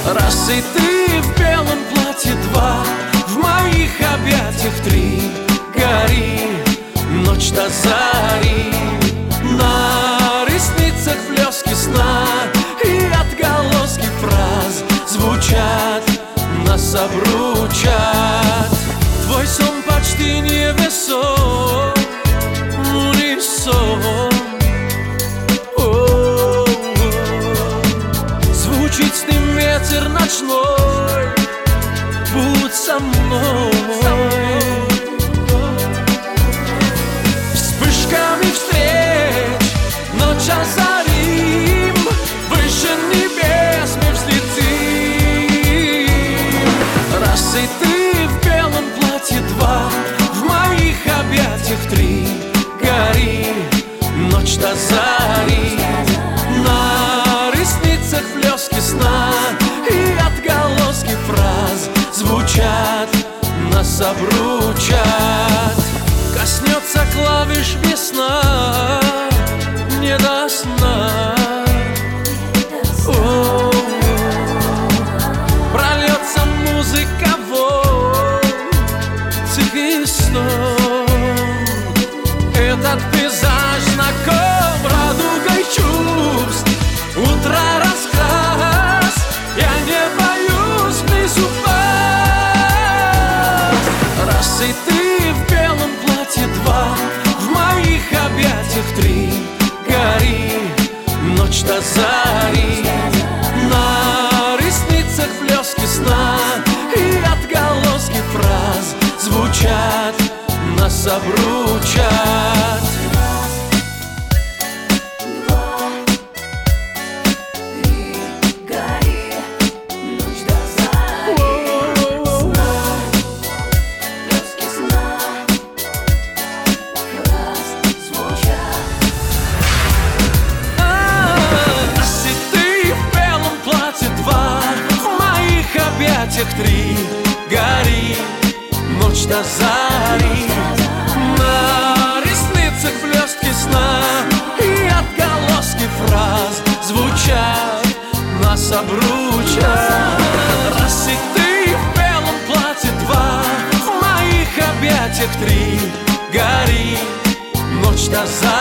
Раз и ты в белом платье, два в моих объятиях, три. Гори, ночь до зари. На ресницах блески сна и отголоски фраз звучат, нас обручат. Твой сон почти невесом, унисон. Звучит с ним ветер ночной, будь со мной. Вспышками встреч ночь озарим, выше небес мы взлетим. Раз и ты в белом платье, два в моих объятиях, три. Гори, ночь до зари. На ресницах блески сна и отголоски фраз звучат, нас обручат. Коснется клавиш весна, не до сна. Прольется музыка волн, тихий сон. Этот пейзаж знаком радугой чувств. Утро раскрас, я не боюсь вниз упасть. Раз и ты в белом платье, два в моих объятиях, три. Гори, ночь до зари. На ресницах блески сна и отголоски фраз звучат, нас обручат. Три. Гори, ночь до зари. На ресницах блестки сна и отголоски фраз звучат, нас обручат. Раз и ты в белом платье, два в моих объятиях, три. Гори, ночь до зари.